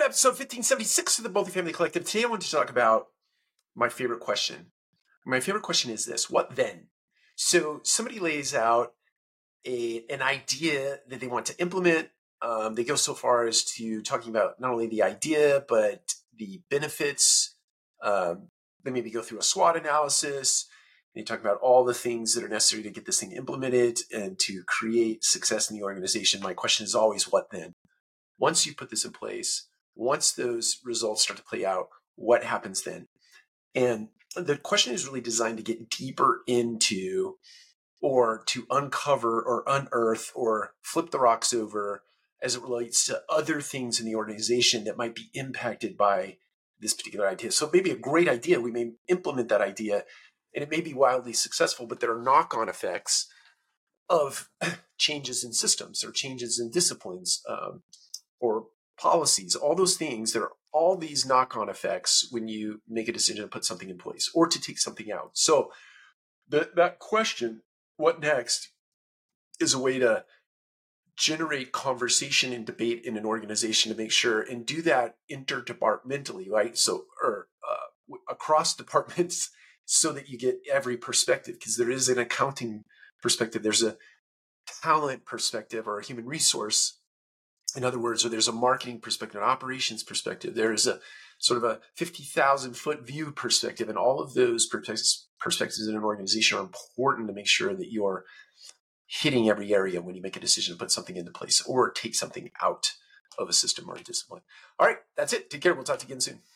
to episode 1576 of the Multifamily Collective. Today I want to talk about my favorite question. My favorite question is this: what then? So somebody lays out an idea that they want to implement. They go so far as to talking about not only the idea, but the benefits. They maybe go through a SWOT analysis. They talk about all the things that are necessary to get this thing implemented and to create success in the organization. My question is always, what then? Once you put this in place, once those results start to play out, what happens then? And the question is really designed to get deeper into, or to uncover or unearth or flip the rocks over as it relates to other things in the organization that might be impacted by this particular idea. So maybe a great idea, we may implement that idea and it may be wildly successful, but there are knock-on effects of changes in systems or changes in disciplines, or policies, all those things. There are all these knock-on effects when you make a decision to put something in place or to take something out. So that question, what next, is a way to generate conversation and debate in an organization to make sure and do that interdepartmentally, right? So, or across departments, so that you get every perspective, because there is an accounting perspective, there's a talent perspective or a human resource, in other words, or there's a marketing perspective, an operations perspective, there's a sort of a 50,000 foot view perspective, and all of those perspectives in an organization are important to make sure that you're hitting every area when you make a decision to put something into place or take something out of a system or a discipline. All right, that's it. Take care. We'll talk to you again soon.